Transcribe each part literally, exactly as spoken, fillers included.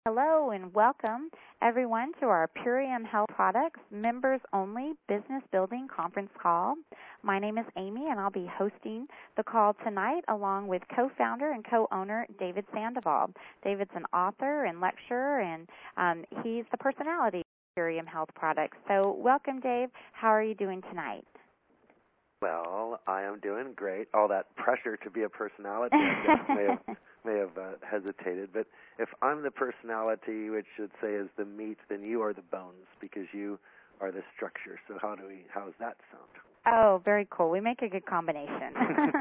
Hello and welcome everyone to our Purium Health Products Members Only Business Building Conference Call. My name is Amy and I'll be hosting the call tonight along with co-founder and co-owner David Sandoval. David's an author and lecturer and um, he's the personality of Purium Health Products. So welcome, Dave. How are you doing tonight? Well, I am doing great. All that pressure to be a personality I guess may have may have uh, hesitated, but if I'm the personality, which should say is the meat, then you are the bones because you are the structure. So how do we? How does that sound? Oh, very cool. We make a good combination.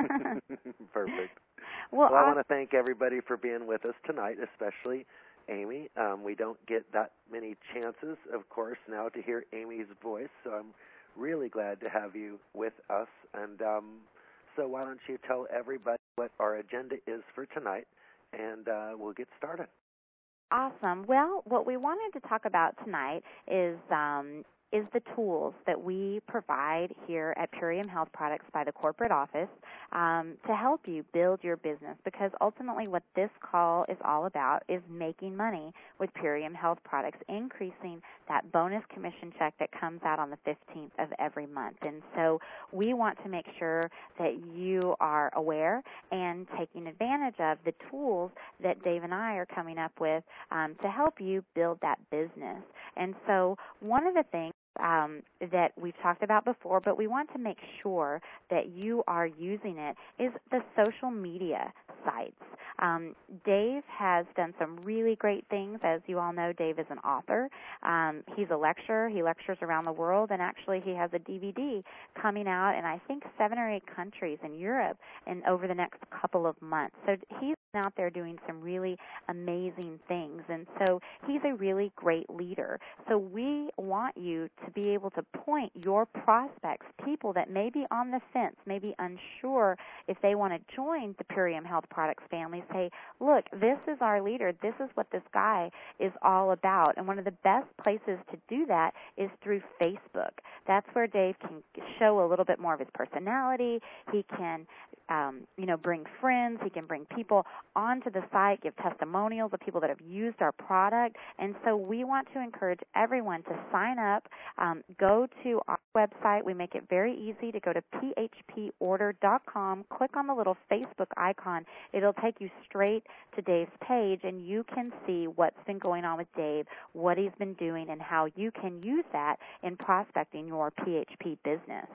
Perfect. Well, well I, I want to thank everybody for being with us tonight, especially Amy. Um, we don't get that many chances, of course, now to hear Amy's voice, so I'm really glad to have you with us. And um, so why don't you tell everybody what our agenda is for tonight, and uh, we'll get started. Awesome. Well, what we wanted to talk about tonight is um, is the tools that we provide here at Purium Health Products by the corporate office um, to help you build your business, because ultimately what this call is all about is making money with Purium Health Products, increasing that bonus commission check that comes out on the fifteenth of every month. And so we want to make sure that you are aware and taking advantage of the tools that Dave and I are coming up with um, to help you build that business. And so one of the things Um, that we've talked about before, but we want to make sure that you are using it, is the social media sites. Um, Dave has done some really great things. As you all know, Dave is an author. Um, he's a lecturer. He lectures around the world, and actually he has a D V D coming out in, I think, seven or eight countries in Europe and over the next couple of months. So he's out there doing some really amazing things, and so he's a really great leader. So we want you to be able to point your prospects, people that may be on the fence, may be unsure if they want to join the Purium Health Products family, say, look, this is our leader. This is what this guy is all about. And one of the best places to do that is through Facebook. That's where Dave can show a little bit more of his personality. He can, um, you know, bring friends. He can bring people onto the site, give testimonials of people that have used our product. And so we want to encourage everyone to sign up. Um, go to our website. We make it very easy to go to p h p order dot com, click on the little Facebook icon. It'll take you straight to Dave's page, and you can see what's been going on with Dave, what he's been doing, and how you can use that in prospecting your P H P business.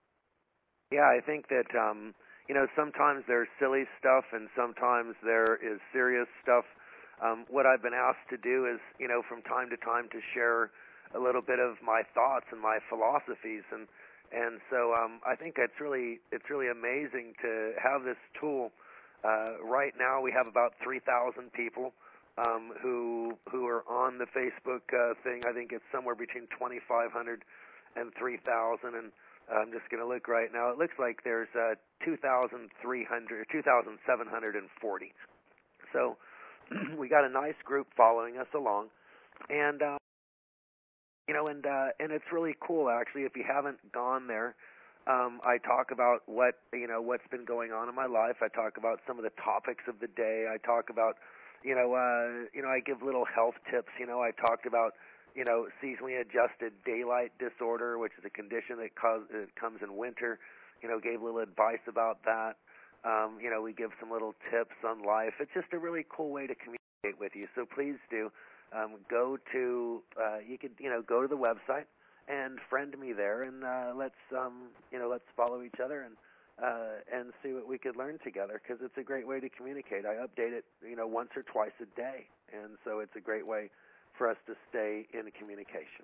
Yeah, I think that, um, you know, sometimes there's silly stuff and sometimes there is serious stuff. Um, what I've been asked to do is, you know, from time to time to share a little bit of my thoughts and my philosophies, and and so um, I think it's really it's really amazing to have this tool. Uh, right now, we have about three thousand people um, who who are on the Facebook uh, thing. I think it's somewhere between twenty-five hundred and three thousand, and I'm just going to look right now. It looks like there's uh, two thousand three hundred, two thousand seven hundred forty. So we got a nice group following us along, and. Uh, You know, and uh, and it's really cool, actually. If you haven't gone there, um, I talk about what you know what's been going on in my life. I talk about some of the topics of the day. I talk about, you know, uh, you know, I give little health tips. You know, I talked about, you know, seasonally adjusted daylight disorder, which is a condition that cause, it comes in winter. You know, gave a little advice about that. Um, you know, we give some little tips on life. It's just a really cool way to communicate with you. So please do. Um, go to uh, you could you know go to the website and friend me there, and uh, let's um, you know let's follow each other and uh, and see what we could learn together, because it's a great way to communicate. I update it you know once or twice a day, and so it's a great way for us to stay in communication.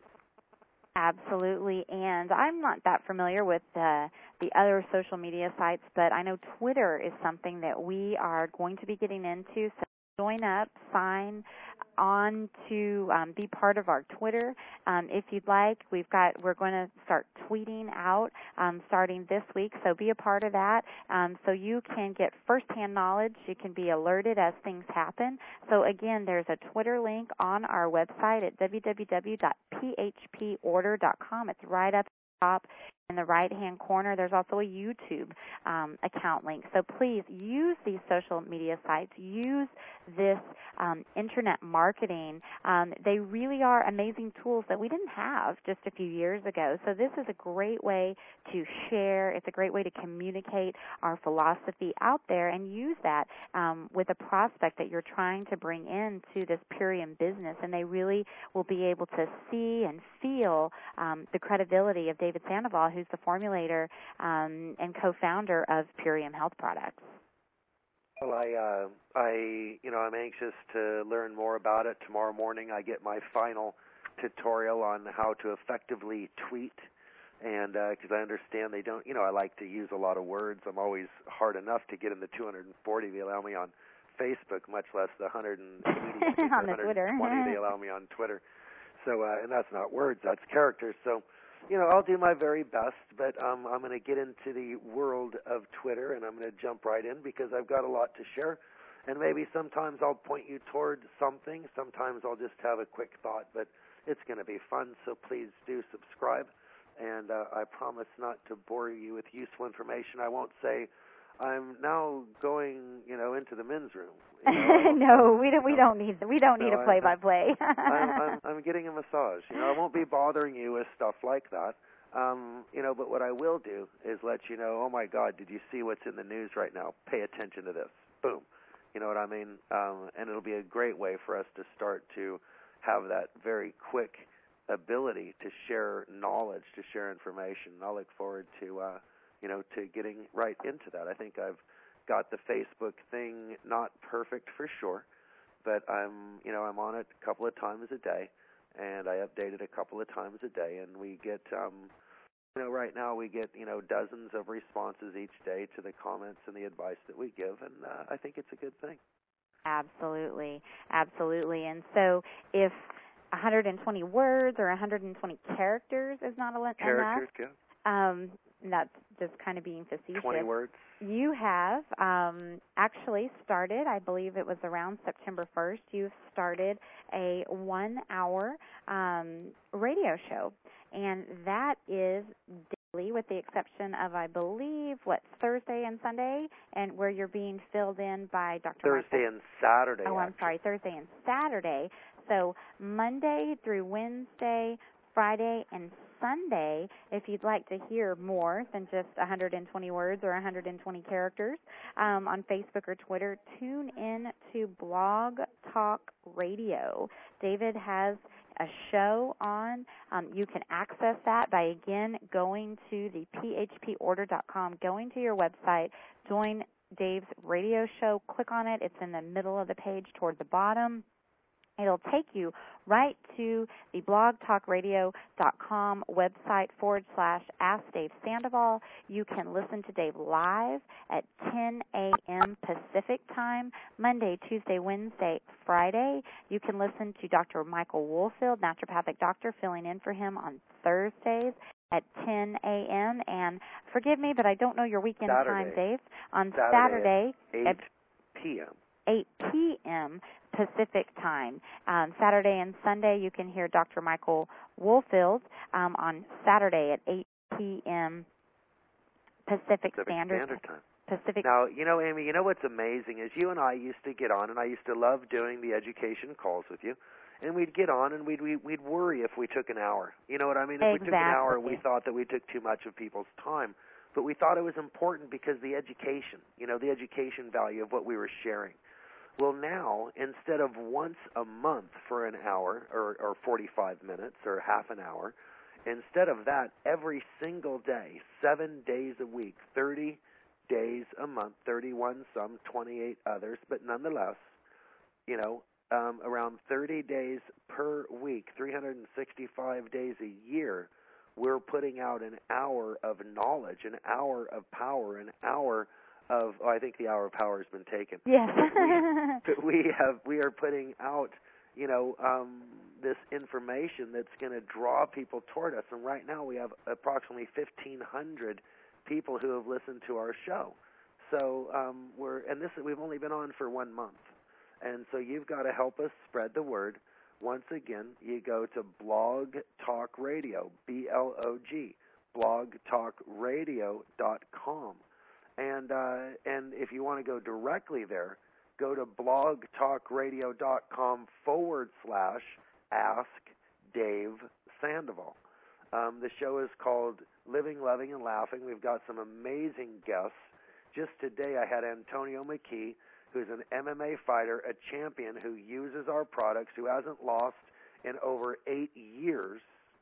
Absolutely, and I'm not that familiar with uh, the other social media sites, but I know Twitter is something that we are going to be getting into. So join up, sign on to um, be part of our Twitter. Um, if you'd like, we've got we're going to start tweeting out um, starting this week, so be a part of that. Um, so you can get firsthand knowledge. You can be alerted as things happen. So again, there's a Twitter link on our website at w w w dot p h p order dot com. It's right up top. in the right-hand corner, there's also a YouTube um, account link. So please use these social media sites. Use this um, internet marketing. Um, they really are amazing tools that we didn't have just a few years ago. So this is a great way to share. It's a great way to communicate our philosophy out there and use that um, with a prospect that you're trying to bring into this Purium business, and they really will be able to see and feel um, the credibility of David Sandoval, who's the formulator um, and co-founder of Purium Health Products. Well, I, uh, I, you know, I'm anxious to learn more about it. Tomorrow morning, I get my final tutorial on how to effectively tweet, and because uh, I understand they don't, you know, I like to use a lot of words. I'm always hard enough to get in the two hundred forty they allow me on Facebook, much less the one hundred eighty on the one hundred twenty Twitter. they allow me on Twitter. So, uh, and that's not words, that's characters. So, you know, I'll do my very best, but um, I'm going to get into the world of Twitter, and I'm going to jump right in because I've got a lot to share. And maybe sometimes I'll point you toward something. Sometimes I'll just have a quick thought, but it's going to be fun, so please do subscribe. And uh, I promise not to bore you with useful information. I won't say I'm now going, you know, into the men's room. You know, no, we don't. We don't need. We don't no, need a play-by-play. I'm, I'm, I'm getting a massage. You know, I won't be bothering you with stuff like that. Um, you know, but what I will do is let you know. Oh my God, did you see what's in the news right now? Pay attention to this. Boom. You know what I mean? Um, and it'll be a great way for us to start to have that very quick ability to share knowledge, to share information. And I'll look forward to. Uh, you know, to getting right into that. I think I've got the Facebook thing not perfect for sure, but I'm, you know, I'm on it a couple of times a day, and I update it a couple of times a day, and we get, um, you know, right now we get, you know, dozens of responses each day to the comments and the advice that we give, and uh, I think it's a good thing. Absolutely, absolutely. And so if one hundred twenty words or one hundred twenty characters is not enough, characters, yeah. Um, that's just kind of being facetious. twenty words. You have um, actually started, I believe it was around September first, you've started a one-hour um, radio show, and that is daily with the exception of, I believe, what, Thursday and Sunday, and where you're being filled in by Doctor Thursday Michael. and Saturday, Oh, I'm actually. sorry, Thursday and Saturday. So Monday through Wednesday, Friday, and Sunday, if you'd like to hear more than just one hundred twenty words or one hundred twenty characters um, on Facebook or Twitter, tune in to Blog Talk Radio. David has a show on. Um, you can access that by, again, going to the p h p order dot com, going to your website, join Dave's radio show, click on it. It's in the middle of the page toward the bottom. It'll take you right to the blog talk radio dot com website forward slash Ask Dave Sandoval. You can listen to Dave live at ten a.m. Pacific time, Monday, Tuesday, Wednesday, Friday. You can listen to Doctor Michael Woolfield, naturopathic doctor, filling in for him on Thursdays at ten a.m. And forgive me, but I don't know your weekend Saturday. time, Dave. On Saturday, Saturday at eight p.m. eight p.m. Pacific time. Um, Saturday and Sunday, you can hear Doctor Michael Woolfield um, on Saturday at eight p.m. Pacific, Pacific Standard, Standard Time. Pacific. Now, you know, Amy, you know what's amazing is you and I used to get on, and I used to love doing the education calls with you, and we'd get on, and we'd we'd, we'd worry if we took an hour. You know what I mean? If Exactly. we took an hour, we thought that we took too much of people's time, but we thought it was important because the education, you know, the education value of what we were sharing. Well, now, instead of once a month for an hour or, or forty-five minutes or half an hour, instead of that, every single day, seven days a week, thirty days a month, thirty-one some, twenty-eight others, but nonetheless, you know, um, around thirty days per week, three hundred sixty-five days a year, we're putting out an hour of knowledge, an hour of power, an hour of, oh, I think the hour of power has been taken. Yes. But we, we have, we are putting out, you know, um, this information that's going to draw people toward us. And right now we have approximately fifteen hundred people who have listened to our show. So um, we're, and this we've only been on for one month. And so you've got to help us spread the word. Once again, you go to Blog Talk Radio, B L O G, blog talk radio dot com. And uh, and if you want to go directly there, go to blogtalkradio.com forward slash ask Dave Sandoval. Um, the show is called Living, Loving, and Laughing. We've got some amazing guests. Just today I had Antonio McKee, who's an M M A fighter, a champion who uses our products, who hasn't lost in over eight years.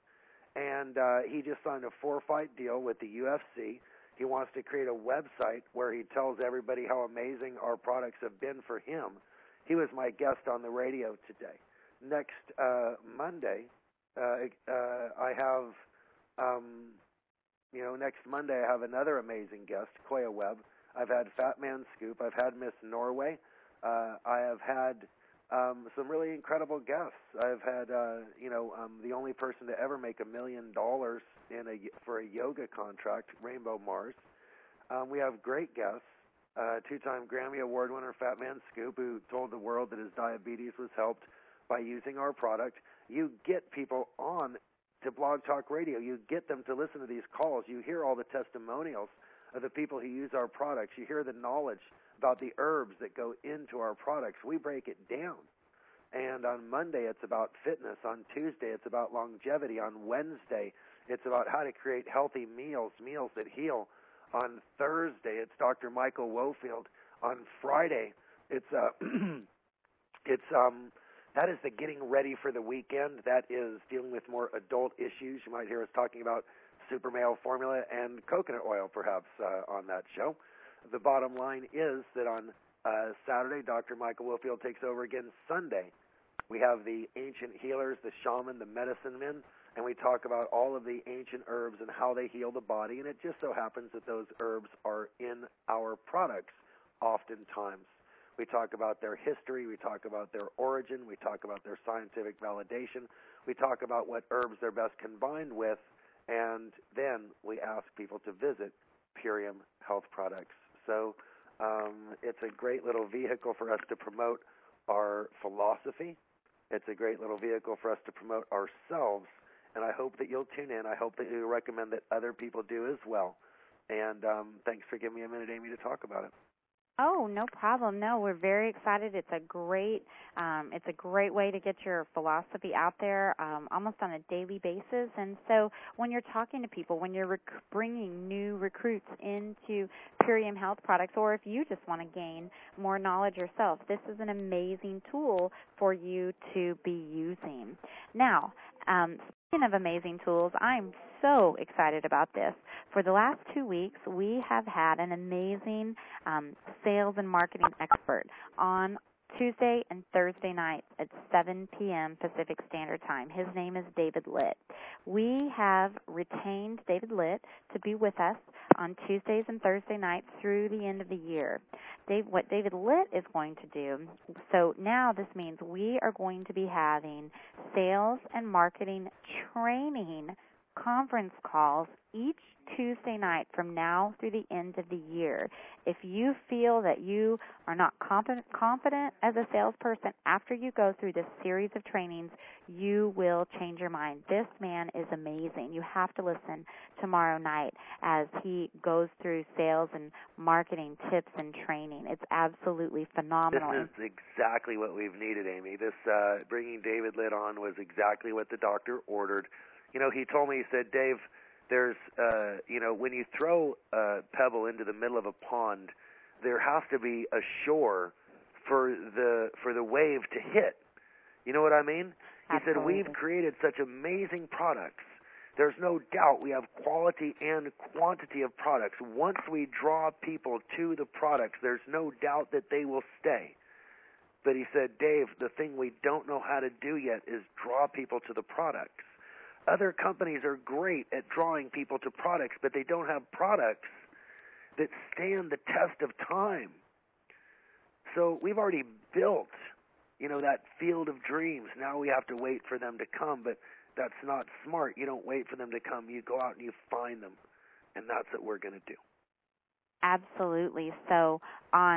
And uh, he just signed a four-fight deal with the U F C. He wants to create a website where he tells everybody how amazing our products have been for him. He was my guest on the radio today. Next uh, Monday, uh, uh, I have, um, you know, next Monday I have another amazing guest, Koya Webb. I've had Fat Man Scoop. I've had Miss Norway. Uh, I have had um, some really incredible guests. I've had, uh, you know, um, the only person to ever make a million dollars in a for a yoga contract, Rainbow Mars. Um, we have great guests. Uh, two-time Grammy Award winner Fat Man Scoop, who told the world that his diabetes was helped by using our product. You get people on to Blog Talk Radio. You get them to listen to these calls. You hear all the testimonials of the people who use our products. You hear the knowledge about the herbs that go into our products. We break it down. And on Monday, it's about fitness. On Tuesday, it's about longevity. On Wednesday, it's about how to create healthy meals, meals that heal. On Thursday, it's Doctor Michael Wofield. On Friday, it's uh, it's um, that is the getting ready for the weekend. That is dealing with more adult issues. You might hear us talking about super male formula and coconut oil, perhaps, uh, on that show. The bottom line is that on uh, Saturday, Doctor Michael Wofield takes over again. Sunday, we have the ancient healers, the shaman, the medicine men, and we talk about all of the ancient herbs and how they heal the body. And it just so happens that those herbs are in our products oftentimes. We talk about their history. We talk about their origin. We talk about their scientific validation. We talk about what herbs they're best combined with. And then we ask people to visit Purium Health Products. So um, it's a great little vehicle for us to promote our philosophy. It's a great little vehicle for us to promote ourselves. And I hope that you'll tune in. I hope that you'll recommend that other people do as well. And um, thanks for giving me a minute, Amy, to talk about it. Oh, no problem. No, we're very excited. It's a great, um, it's a great way to get your philosophy out there um, almost on a daily basis. And so, when you're talking to people, when you're rec- bringing new recruits into Purium Health Products, or if you just want to gain more knowledge yourself, this is an amazing tool for you to be using. Now, um, speaking of amazing tools, I'm so excited about this. For the last two weeks, we have had an amazing um, sales and marketing expert on Tuesday and Thursday nights at seven p.m. Pacific Standard Time. His name is David Litt. We have retained David Litt to be with us on Tuesdays and Thursday nights through the end of the year. Dave, what David Litt is going to do, so now this means we are going to be having sales and marketing training conference calls each Tuesday night from now through the end of the year. If you feel that you are not confident, confident as a salesperson after you go through this series of trainings, you will change your mind. This man is amazing. You have to listen tomorrow night as he goes through sales and marketing tips and training. It's absolutely phenomenal. This is exactly what we've needed, Amy. This uh, bringing David Litt on was exactly what the doctor ordered. You know, he told me, he said, Dave, there's, uh, you know, when you throw a pebble into the middle of a pond, there has to be a shore for the for the wave to hit. You know what I mean? He Absolutely. said, we've created such amazing products. There's no doubt we have quality and quantity of products. Once we draw people to the products, there's no doubt that they will stay. But he said, Dave, the thing we don't know how to do yet is draw people to the products. Other companies are great at drawing people to products, but they don't have products that stand the test of time. So we've already built, you know, that field of dreams. Now we have to wait for them to come, but that's not smart. You don't wait for them to come. You go out and you find them, and that's what we're going to do. Absolutely. So on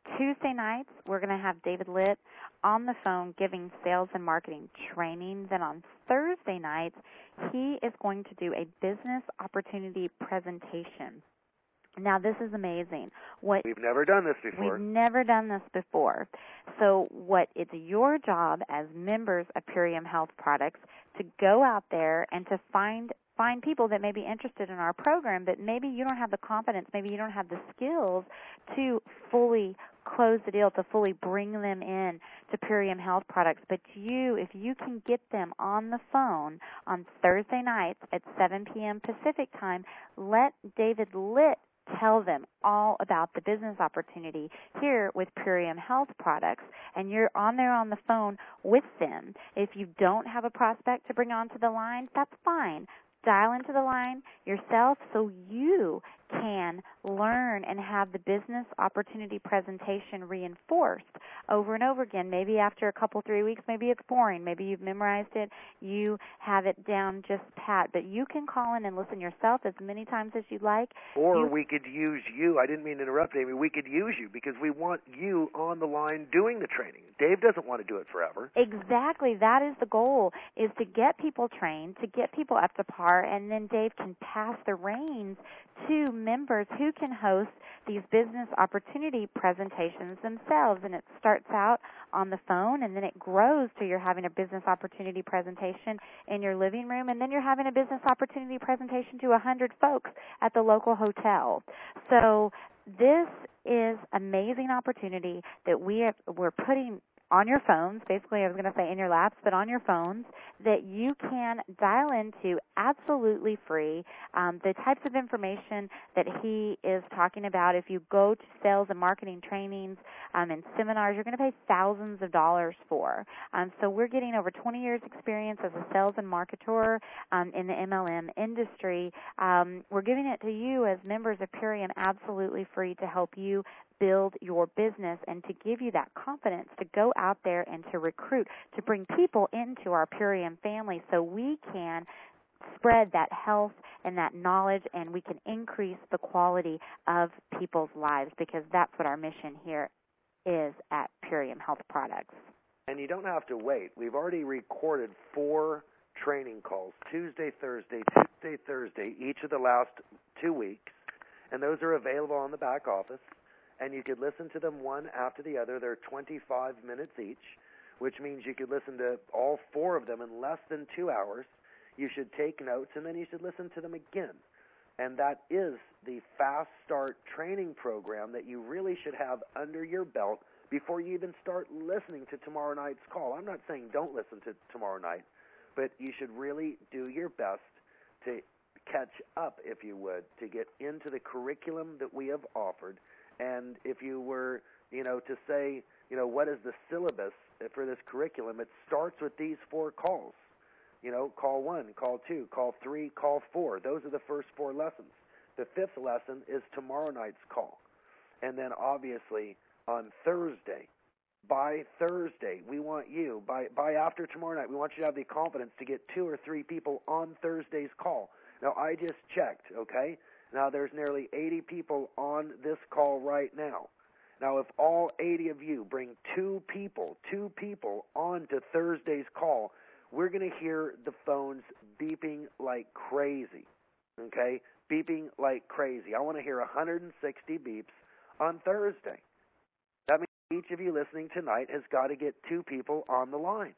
Tuesday nights, we're going to have David Litt on the phone giving sales and marketing trainings. And on Thursday nights, he is going to do a business opportunity presentation. Now, this is amazing. What We've never done this before. We've never done this before. So what it's your job as members of Purium Health Products to go out there and to find find people that may be interested in our program, but maybe you don't have the confidence, maybe you don't have the skills to fully close the deal, to fully bring them in to Purium Health Products. But you, if you can get them on the phone on Thursday nights at seven p.m. Pacific time, let David Litt tell them all about the business opportunity here with Purium Health Products, and you're on there on the phone with them. If you don't have a prospect to bring onto the line, that's fine. Dial into the line yourself so you can learn and have the business opportunity presentation reinforced over and over again. Maybe after a couple, three weeks, maybe it's boring. Maybe you've memorized it. You have it down just pat. But you can call in and listen yourself as many times as you'd like. Or you, we could use you. I didn't mean to interrupt, Amy. We could use you because we want you on the line doing the training. Dave doesn't want to do it forever. Exactly. That is the goal, is to get people trained, to get people up to par, and then Dave can pass the reins to members who can host these business opportunity presentations themselves. And it starts out on the phone, and then it grows to you're having a business opportunity presentation in your living room, and then you're having a business opportunity presentation to one hundred folks at the local hotel. So this is amazing opportunity that we have, we're putting on your phones, basically I was going to say in your laps, but on your phones, that you can dial into absolutely free. Um, the types of information that he is talking about, if you go to sales and marketing trainings um, and seminars, you're going to pay thousands of dollars for. Um, so we're getting over twenty years experience as a sales and marketer um, in the M L M industry. Um, we're giving it to you as members of Purium absolutely free to help you build your business and to give you that confidence to go out there and to recruit, to bring people into our Purium family so we can spread that health and that knowledge, and we can increase the quality of people's lives, because that's what our mission here is at Purium Health Products. And you don't have to wait. We've already recorded four training calls, Tuesday, Thursday, Tuesday, Thursday, each of the last two weeks, and those are available on the back office. And you could listen to them one after the other. They're twenty-five minutes each, which means you could listen to all four of them in less than two hours. You should take notes, and then you should listen to them again. And that is the Fast Start training program that you really should have under your belt before you even start listening to tomorrow night's call. I'm not saying don't listen to tomorrow night, but you should really do your best to catch up, if you would, to get into the curriculum that we have offered. And if you were, you know, to say, you know, what is the syllabus for this curriculum, it starts with these four calls. You know, call one, call two, call three, call four. Those are the first four lessons. The fifth lesson is tomorrow night's call. And then obviously on Thursday, by Thursday, we want you, by, by after tomorrow night, we want you to have the confidence to get two or three people on Thursday's call. Now, I just checked, okay? Now, there's nearly eighty people on this call right now. Now, if all eighty of you bring two people, two people on to Thursday's call, we're going to hear the phones beeping like crazy, okay? Beeping like crazy. I want to hear one hundred sixty beeps on Thursday. That means each of you listening tonight has got to get two people on the line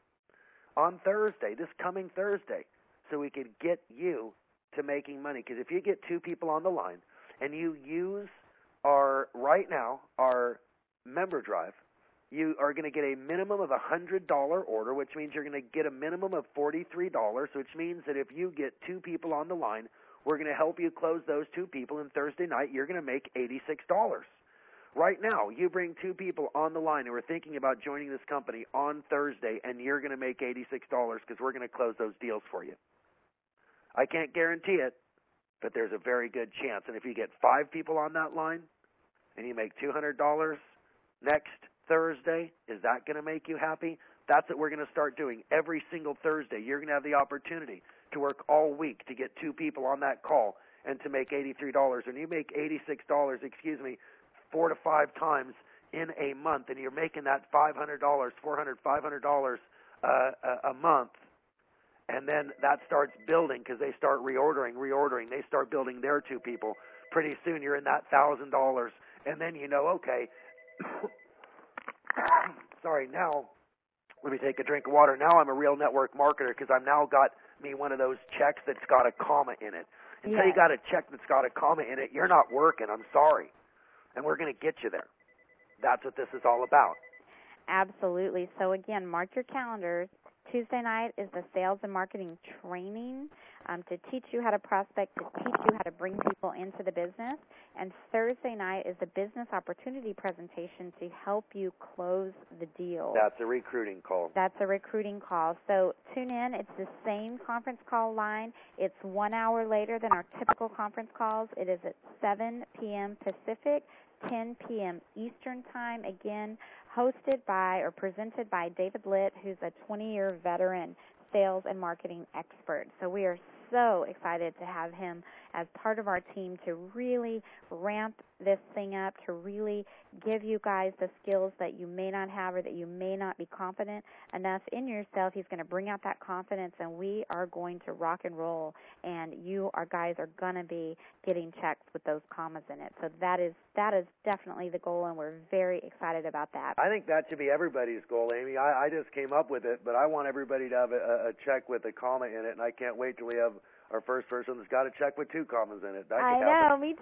on Thursday, this coming Thursday, so we can get you to making money. Because if you get two people on the line and you use our, right now, our member drive, you are going to get a minimum of a one hundred dollars order, which means you're going to get a minimum of forty-three dollars, which means that if you get two people on the line, we're going to help you close those two people, and Thursday night you're going to make eighty-six dollars. Right now, you bring two people on the line who are thinking about joining this company on Thursday, and you're going to make eighty-six dollars because we're going to close those deals for you. I can't guarantee it, but there's a very good chance. And if you get five people on that line and you make two hundred dollars next Thursday, is that going to make you happy? That's what we're going to start doing every single Thursday. You're going to have the opportunity to work all week to get two people on that call and to make eighty-three dollars. And you make eighty-six dollars, excuse me, four to five times, in a month, and you're making that five hundred dollars, four hundred dollars, five hundred dollars uh, a, a month, and then that starts building because they start reordering, reordering. They start building their two people. Pretty soon you're in that one thousand dollars, and then you know, okay, sorry, now let me take a drink of water. Now I'm a real network marketer because I've now got me one of those checks that's got a comma in it. Until yes. you got a check that's got a comma in it, you're not working. I'm sorry. And we're going to get you there. That's what this is all about. Absolutely. So, again, mark your calendars. Tuesday night is the sales and marketing training um, to teach you how to prospect, to teach you how to bring people into the business. And Thursday night is the business opportunity presentation to help you close the deal. That's a recruiting call. That's a recruiting call. So tune in. It's the same conference call line. It's one hour later than our typical conference calls. It is at seven p.m. Pacific, ten p.m. Eastern Time. Again, hosted by or presented by David Litt, who's a twenty-year veteran sales and marketing expert. So we are so excited to have him as part of our team to really ramp this thing up, to really give you guys the skills that you may not have or that you may not be confident enough in yourself. He's going to bring out that confidence, and we are going to rock and roll, and you our guys are going to be getting checks with those commas in it. So that is that is definitely the goal, and we're very excited about that. I think that should be everybody's goal, Amy. I, I just came up with it, but I want everybody to have a, a check with a comma in it, and I can't wait till we have our first person that's got a check with two commas in it. That I know, me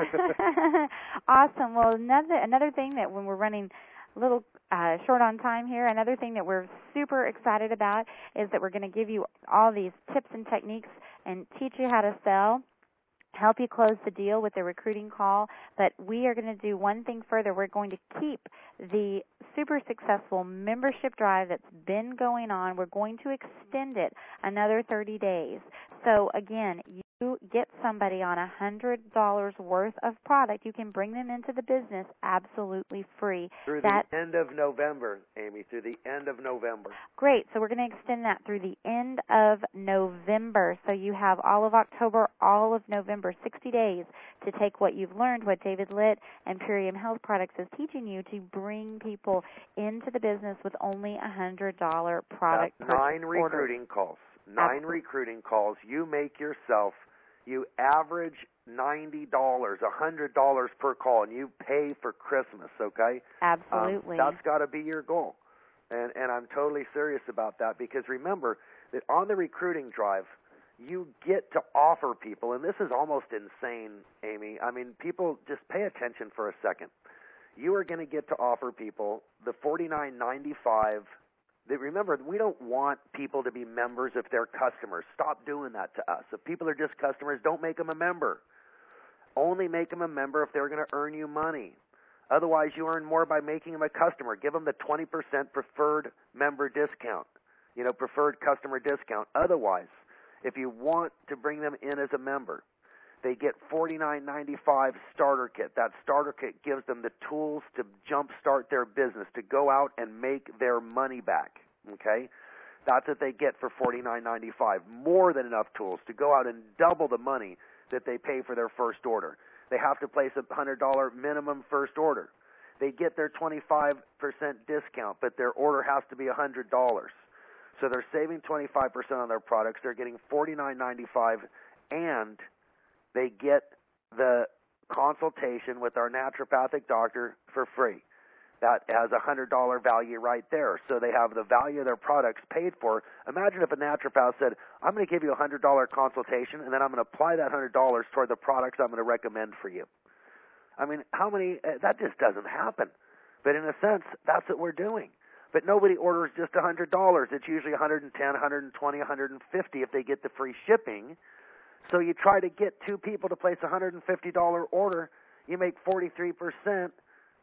too. Awesome. Well, another another thing that when we're running a little uh, short on time here, another thing that we're super excited about is that we're going to give you all these tips and techniques and teach you how to sell, help you close the deal with the recruiting call. But we are going to do one thing further. We're going to keep the super successful membership drive that's been going on. We're going to extend it another thirty days. So, again, you get somebody on one hundred dollars worth of product. You can bring them into the business absolutely free. Through that, the end of November, Amy, through the end of November. Great. So we're going to extend that through the end of November. So you have all of October, all of November, sixty days to take what you've learned, what David Litt and Purium Health Products is teaching you to bring people into the business with only a one hundred dollars product That's purchase nine recruiting order. calls. Nine Absolutely. recruiting calls. You make yourself, you average ninety dollars, one hundred dollars per call, and you pay for Christmas, okay? Absolutely. Um, that's got to be your goal. And, and I'm totally serious about that because remember that on the recruiting drive, you get to offer people, and this is almost insane, Amy. I mean, people, just pay attention for a second. You are going to get to offer people the forty-nine ninety-five. That remember, we don't want people to be members if they're customers. Stop doing that to us. If people are just customers, don't make them a member. Only make them a member if they're going to earn you money. Otherwise, you earn more by making them a customer. Give them the twenty percent preferred member discount, you know, preferred customer discount. Otherwise, if you want to bring them in as a member, they get forty-nine ninety-five starter kit. That starter kit gives them the tools to jumpstart their business, to go out and make their money back, okay? That's what they get for forty-nine ninety-five. More than enough tools to go out and double the money that they pay for their first order. They have to place a one hundred dollars minimum first order. They get their twenty-five percent discount, but their order has to be one hundred dollars. So they're saving twenty-five percent on their products. They're getting forty-nine ninety-five, and they get the consultation with our naturopathic doctor for free. That has a one hundred dollars value right there. So they have the value of their products paid for. Imagine if a naturopath said, I'm going to give you a one hundred dollars consultation, and then I'm going to apply that one hundred dollars toward the products I'm going to recommend for you. I mean, how many, uh, that just doesn't happen. But in a sense, that's what we're doing. But nobody orders just one hundred dollars. It's usually one hundred ten dollars, one hundred twenty dollars, one hundred fifty dollars if they get the free shipping. So you try to get two people to place a one hundred fifty dollars order, you make forty-three percent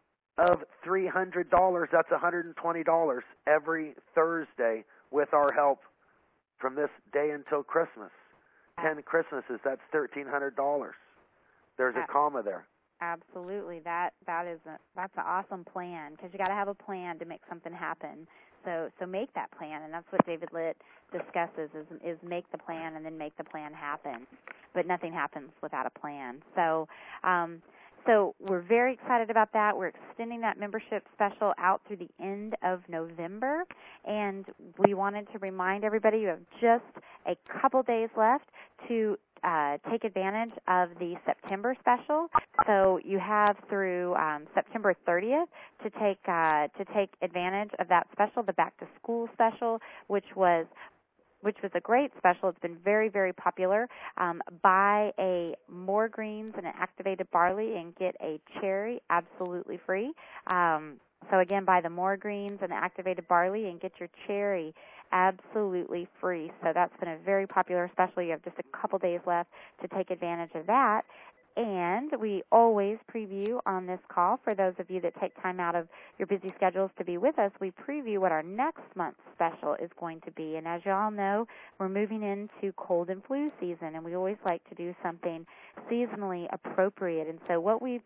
of three hundred dollars. That's one hundred twenty dollars every Thursday with our help from this day until Christmas. ten Christmases, that's thirteen hundred dollars. There's a comma there. Absolutely. That that is a, that's an awesome plan because you got to have a plan to make something happen. So so make that plan, and that's what David Litt discusses is is make the plan and then make the plan happen. But nothing happens without a plan. So um, So we're very excited about that. We're extending that membership special out through the end of November, and we wanted to remind everybody you have just a couple days left to uh, take advantage of the September special. So you have through um, September thirtieth to take uh, to take advantage of that special, the Back to School special, which was which was a great special. It's been very, very popular. Um, buy a more greens and an activated barley and get a cherry absolutely free. Um, so again, buy the more greens and the activated barley and get your cherry absolutely free. So that's been a very popular special. You have just a couple days left to take advantage of that. And we always preview on this call, for those of you that take time out of your busy schedules to be with us, we preview what our next month's special is going to be. And as you all know, we're moving into cold and flu season, and we always like to do something seasonally appropriate. And so what we've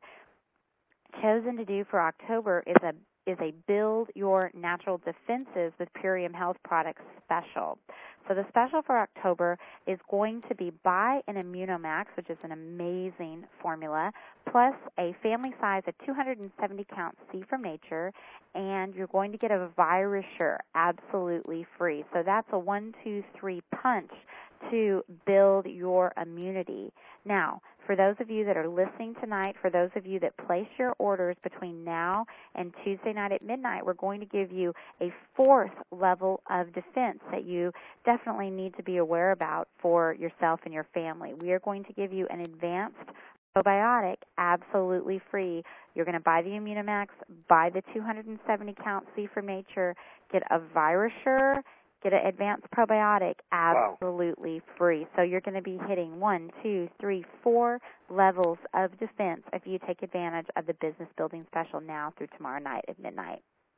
chosen to do for October is a is a Build Your Natural Defenses with Purium Health Products special. So the special for October is going to be buy an Immunomax, which is an amazing formula, plus a family size of two hundred seventy count C from Nature, and you're going to get a Virussure absolutely free. So that's a one, two, three punch to build your immunity. Now, for those of you that are listening tonight, for those of you that place your orders between now and Tuesday night at midnight, we're going to give you a fourth level of defense that you definitely need to be aware about for yourself and your family. We are going to give you an advanced probiotic absolutely free. You're going to buy the Immunomax, buy the two hundred seventy count C from Nature, get a Virussure, get an advanced probiotic absolutely wow. free. So you're going to be hitting one, two, three, four levels of defense if you take advantage of the business building special now through tomorrow night at midnight.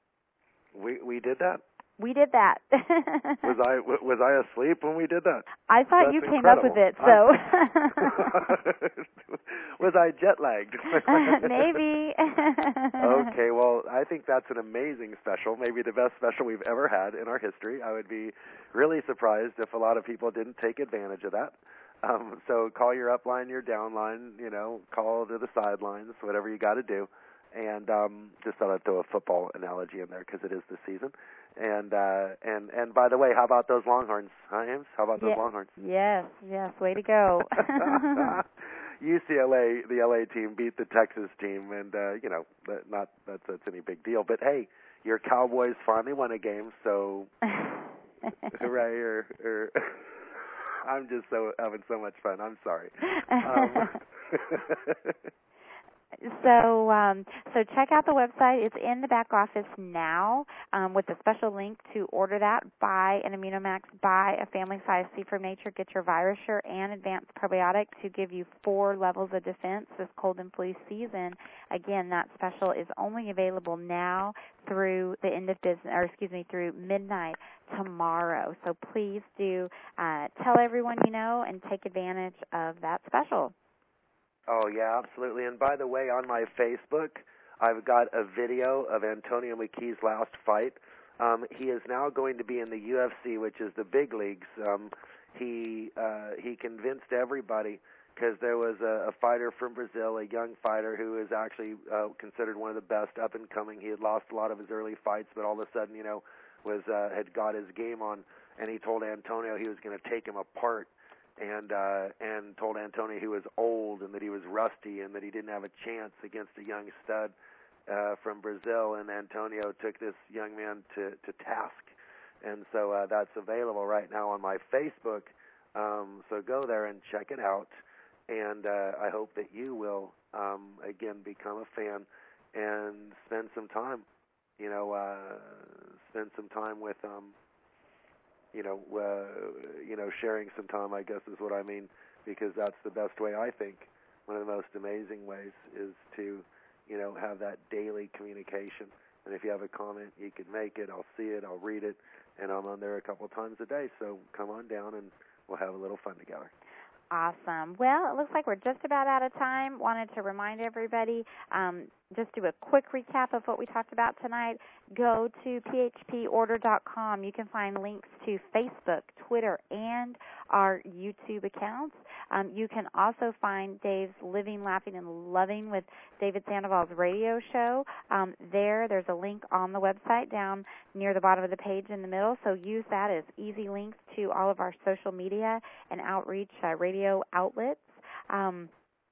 We we did that? We did that. was I was I asleep when we did that? I thought That's you came incredible. up with it, so. Was I jet lagged? Maybe. Okay, well, I think that's an amazing special, maybe the best special we've ever had in our history. I would be really surprised if a lot of people didn't take advantage of that. Um, so call your upline, your downline, you know, call to the sidelines, whatever you got to do. And um, just thought I'd throw a football analogy in there because it is the season. And uh, and and by the way, how about those Longhorns, huh, Ames? How about those yes, Longhorns? Yes, yes, way to go. U C L A, the L A team beat the Texas team, and uh, you know, not that's that's any big deal. But hey, your Cowboys finally won a game, so hooray! Or, or I'm just so having so much fun. I'm sorry. Um, So, um, so check out the website. It's in the back office now um, with a special link to order that. Buy an Immunomax, buy a family size C from Nature, get your Virussure and advanced probiotic to give you four levels of defense this cold and flu season. Again, that special is only available now through the end of business, or excuse me, through midnight tomorrow. So please do uh, tell everyone you know and take advantage of that special. Oh, yeah, absolutely. And by the way, on my Facebook, I've got a video of Antonio McKee's last fight. Um, he is now going to be in the U F C, which is the big leagues. Um, he uh, he convinced everybody because there was a, a fighter from Brazil, a young fighter who is actually uh, considered one of the best up and coming. He had lost a lot of his early fights, but all of a sudden, you know, was uh, had got his game on, and he told Antonio he was going to take him apart. And uh, and told Antonio he was old and that he was rusty and that he didn't have a chance against a young stud uh, from Brazil. And Antonio took this young man to, to task. And so uh, that's available right now on my Facebook. Um, so go there and check it out. And uh, I hope that you will, um, again, become a fan and spend some time, you know, uh, spend some time with um you know, uh, you know, sharing some time, I guess is what I mean, because that's the best way, I think. One of the most amazing ways is to, you know, have that daily communication. And if you have a comment, you can make it. I'll see it. I'll read it. And I'm on there a couple times a day. So come on down and we'll have a little fun together. Awesome. Well, it looks like we're just about out of time. Wanted to remind everybody, um, just do a quick recap of what we talked about tonight, go to p h p order dot com. You can find links to Facebook, Twitter, and our YouTube accounts. Um, you can also find Dave's Living, Laughing, and Loving with David Sandoval's radio show. Um, there, there's a link on the website down near the bottom of the page in the middle, so use that as easy links to all of our social media and outreach uh, radio outlets. Um,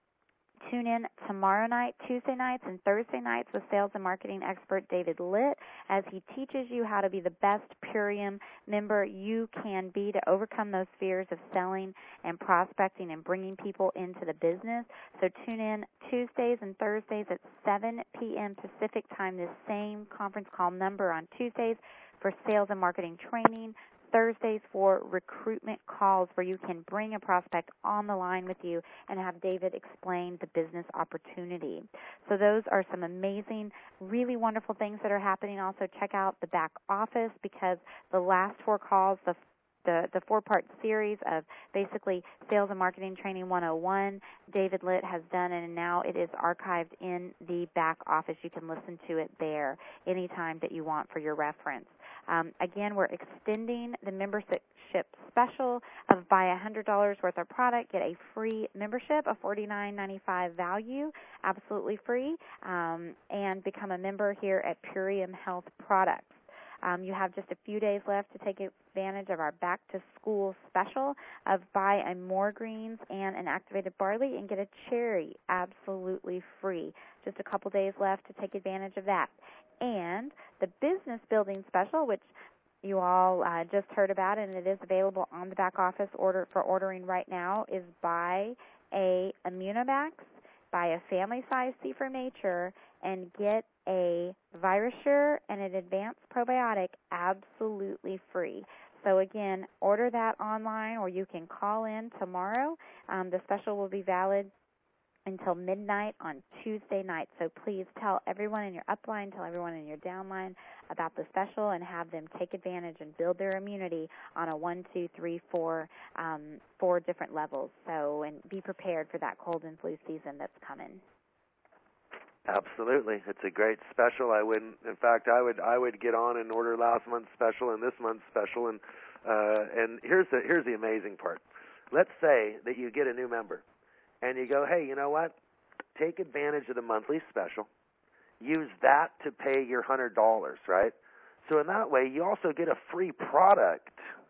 Tune in tomorrow night, Tuesday nights, and Thursday nights with sales and marketing expert David Litt as he teaches you how to be the best Purium member you can be to overcome those fears of selling and prospecting and bringing people into the business. So tune in Tuesdays and Thursdays at seven p.m. Pacific time, this same conference call number on Tuesdays for sales and marketing training, Thursdays for recruitment calls where you can bring a prospect on the line with you and have David explain the business opportunity. So those are some amazing, really wonderful things that are happening. Also check out the back office because the last four calls, the the, the four-part series of basically Sales and Marketing Training one oh one, David Litt has done, and now it is archived in the back office. You can listen to it there anytime that you want for your reference. Um, again, we're extending the membership special of buy one hundred dollars worth of product, get a free membership, a forty-nine ninety-five value, absolutely free, um, and become a member here at Purium Health Products. Um, you have just a few days left to take advantage of our back-to-school special of buy a more greens and an activated barley and get a cherry absolutely free. Just a couple days left to take advantage of that. And the business building special, which you all uh, just heard about, and it is available on the back office order for ordering right now, is buy a Immunovax, buy a family-size C for Nature, and get a VirusSure and an advanced probiotic absolutely free. So again, order that online or you can call in tomorrow. Um, the special will be valid until midnight on Tuesday night. So please tell everyone in your upline, tell everyone in your downline about the special and have them take advantage and build their immunity on a one, two, three, four, um, four different levels. So, and be prepared for that cold and flu season that's coming. Absolutely, it's a great special. I wouldn't. In fact, I would. I would get on and order last month's special and this month's special. And uh, and here's the here's the amazing part. Let's say that you get a new member, and you go, hey, you know what? Take advantage of the monthly special. Use that to pay your hundred dollars, right? So in that way, you also get a free product.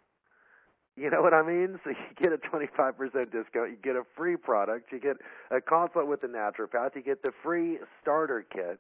You know what I mean? So you get a twenty-five percent discount, you get a free product, you get a consult with the naturopath, you get the free starter kit.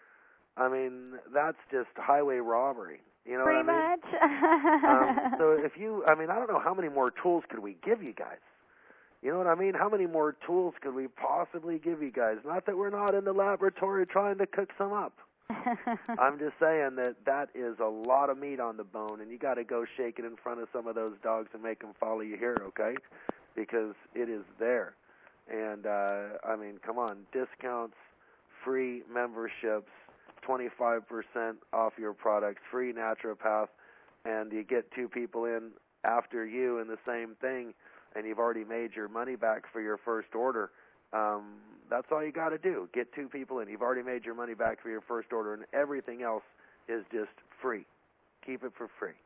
I mean, that's just highway robbery. You know Pretty what I mean? much. um, so if you, I mean, I don't know how many more tools could we give you guys. You know what I mean? How many more tools could we possibly give you guys? Not that we're not in the laboratory trying to cook some up. I'm just saying that that is a lot of meat on the bone, and you got to go shake it in front of some of those dogs and make them follow you here, okay? Because it is there. And, uh, I mean, come on, discounts, free memberships, twenty-five percent off your products, free naturopath, and you get two people in after you in the same thing, and you've already made your money back for your first order. Um, that's all you got to do. Get two people in. You've already made your money back for your first order, and everything else is just free. Keep it for free.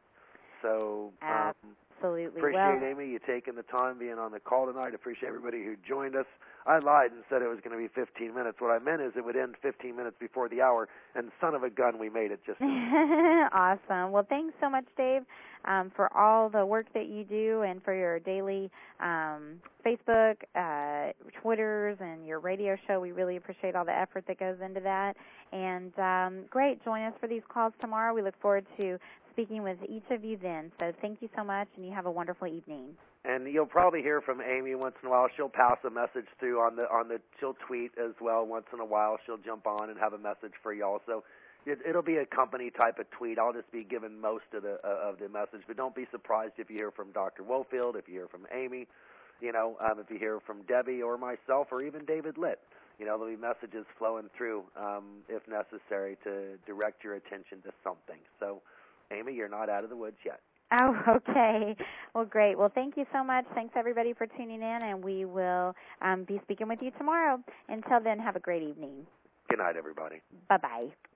So um, absolutely. Appreciate, well, Amy, you taking the time being on the call tonight. Appreciate everybody who joined us. I lied and said it was going to be fifteen minutes. What I meant is it would end fifteen minutes before the hour, and son of a gun, we made it just awesome. Well, thanks so much, Dave, um, for all the work that you do and for your daily um, Facebook, uh, Twitters, and your radio show. We really appreciate all the effort that goes into that. And um, great, join us for these calls tomorrow. We look forward to speaking with each of you then. So thank you so much, and you have a wonderful evening. And you'll probably hear from Amy once in a while. She'll pass a message through on the on the. She'll tweet as well once in a while. She'll jump on and have a message for y'all. So it, it'll be a company type of tweet. I'll just be giving most of the uh, of the message. But don't be surprised if you hear from Doctor Wofield, if you hear from Amy, you know, um, if you hear from Debbie or myself or even David Litt. You know, there'll be messages flowing through um, if necessary to direct your attention to something. So, Amy, you're not out of the woods yet. Oh, okay. Well, great. Well, thank you so much. Thanks, everybody, for tuning in, and we will um, be speaking with you tomorrow. Until then, have a great evening. Good night, everybody. Bye-bye.